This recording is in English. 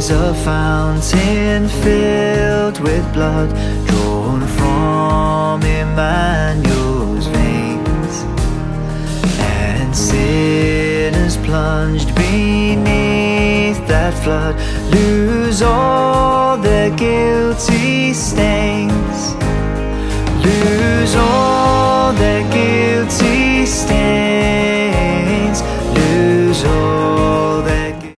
a fountain filled with blood drawn from Emmanuel's veins, and sinners plunged beneath that flood lose all their guilty stains. Lose